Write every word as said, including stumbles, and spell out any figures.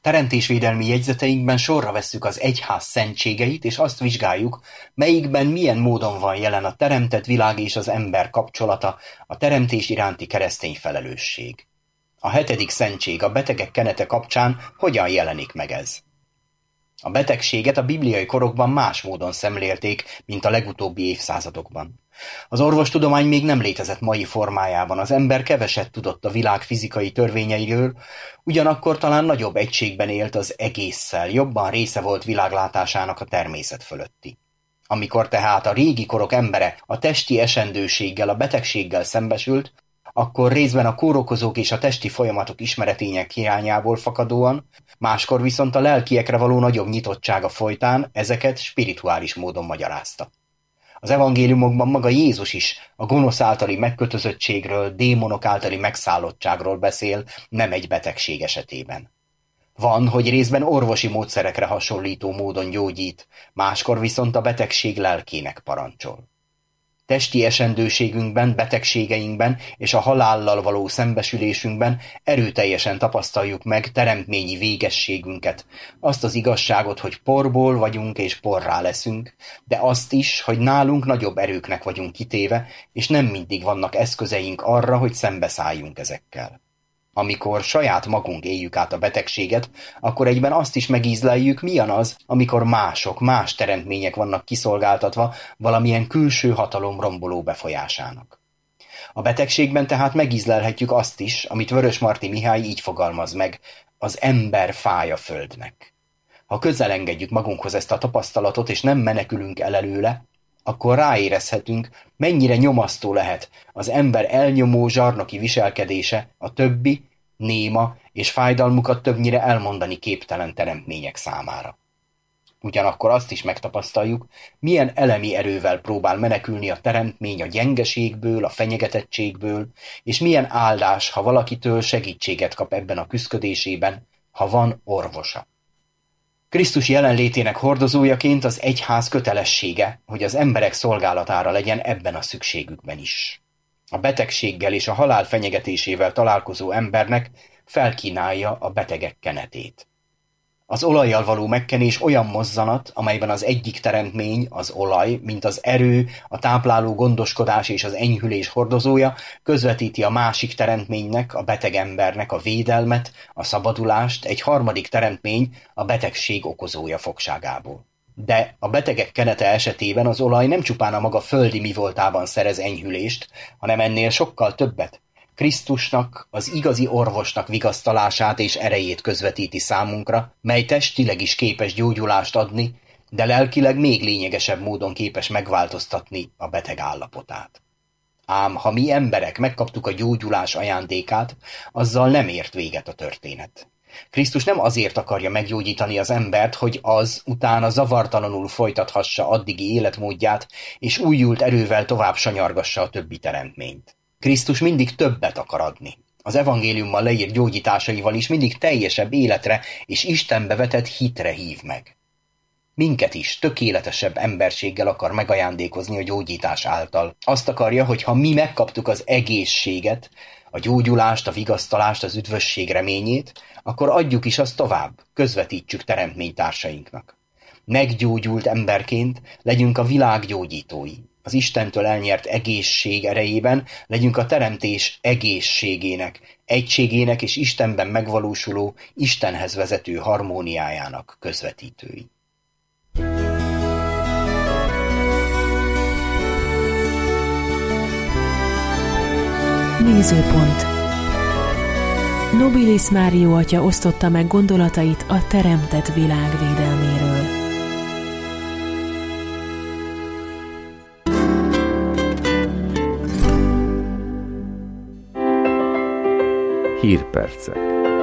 Teremtésvédelmi jegyzeteinkben sorra vesszük az egyház szentségeit, és azt vizsgáljuk, melyikben milyen módon van jelen a teremtett világ és az ember kapcsolata, a teremtés iránti keresztény felelősség. A hetedik szentség, a betegek kenete kapcsán hogyan jelenik meg ez? A betegséget a bibliai korokban más módon szemlélték, mint a legutóbbi évszázadokban. Az orvostudomány még nem létezett mai formájában, az ember keveset tudott a világ fizikai törvényeiről, ugyanakkor talán nagyobb egységben élt az egésszel, jobban része volt világlátásának a természet fölötti. Amikor tehát a régi korok embere a testi esendőséggel, a betegséggel szembesült, akkor részben a kórokozók és a testi folyamatok ismeretének hiányából fakadóan, máskor viszont a lelkiekre való nagyobb nyitottsága folytán ezeket spirituális módon magyarázta. Az evangéliumokban maga Jézus is a gonosz általi megkötözöttségről, démonok általi megszállottságról beszél, nem egy betegség esetében. Van, hogy részben orvosi módszerekre hasonlító módon gyógyít, máskor viszont a betegség lelkének parancsol. Testi esendőségünkben, betegségeinkben és a halállal való szembesülésünkben erőteljesen tapasztaljuk meg teremtményi végességünket, azt az igazságot, hogy porból vagyunk és porrá leszünk, de azt is, hogy nálunk nagyobb erőknek vagyunk kitéve, és nem mindig vannak eszközeink arra, hogy szembeszálljunk ezekkel. Amikor saját magunk éljük át a betegséget, akkor egyben azt is megízleljük, milyen az, amikor mások, más teremtmények vannak kiszolgáltatva valamilyen külső hatalom romboló befolyásának. A betegségben tehát megízlelhetjük azt is, amit Vörösmarty Mihály így fogalmaz meg, az ember fáj a földnek. Ha közel engedjük magunkhoz ezt a tapasztalatot, és nem menekülünk el előle, akkor ráérezhetünk, mennyire nyomasztó lehet az ember elnyomó zsarnoki viselkedése a többi, néma és fájdalmukat többnyire elmondani képtelen teremtmények számára. Ugyanakkor azt is megtapasztaljuk, milyen elemi erővel próbál menekülni a teremtmény a gyengeségből, a fenyegetettségből, és milyen áldás, ha valakitől segítséget kap ebben a küszködésében, ha van orvosa. Krisztus jelenlétének hordozójaként az egyház kötelessége, hogy az emberek szolgálatára legyen ebben a szükségükben is. A betegséggel és a halál fenyegetésével találkozó embernek felkínálja a betegek kenetét. Az olajjal való megkenés olyan mozzanat, amelyben az egyik teremtmény, az olaj, mint az erő, a tápláló gondoskodás és az enyhülés hordozója, közvetíti a másik teremtménynek, a beteg embernek a védelmet, a szabadulást, egy harmadik teremtmény a betegség okozója fogságából. De a betegek kenete esetében az olaj nem csupán a maga földi mivoltában szerez enyhülést, hanem ennél sokkal többet. Krisztusnak, az igazi orvosnak vigasztalását és erejét közvetíti számunkra, mely testileg is képes gyógyulást adni, de lelkileg még lényegesebb módon képes megváltoztatni a beteg állapotát. Ám ha mi emberek megkaptuk a gyógyulás ajándékát, azzal nem ért véget a történet. Krisztus nem azért akarja meggyógyítani az embert, hogy az utána zavartalanul folytathassa addigi életmódját, és újult erővel tovább sanyargassa a többi teremtményt. Krisztus mindig többet akar adni. Az evangéliummal leírt gyógyításaival is mindig teljesebb életre és Istenbe vetett hitre hív meg. Minket is tökéletesebb emberséggel akar megajándékozni a gyógyítás által. Azt akarja, hogy ha mi megkaptuk az egészséget, a gyógyulást, a vigasztalást, az üdvösség reményét, akkor adjuk is azt tovább, közvetítsük teremtménytársainknak. Meggyógyult emberként legyünk a világ gyógyítói. Az Istentől elnyert egészség erejében legyünk a teremtés egészségének, egységének és Istenben megvalósuló, Istenhez vezető harmóniájának közvetítői. Nézőpont. Nobilis Mário atya osztotta meg gondolatait a teremtett világ védelméről. Hírpercek.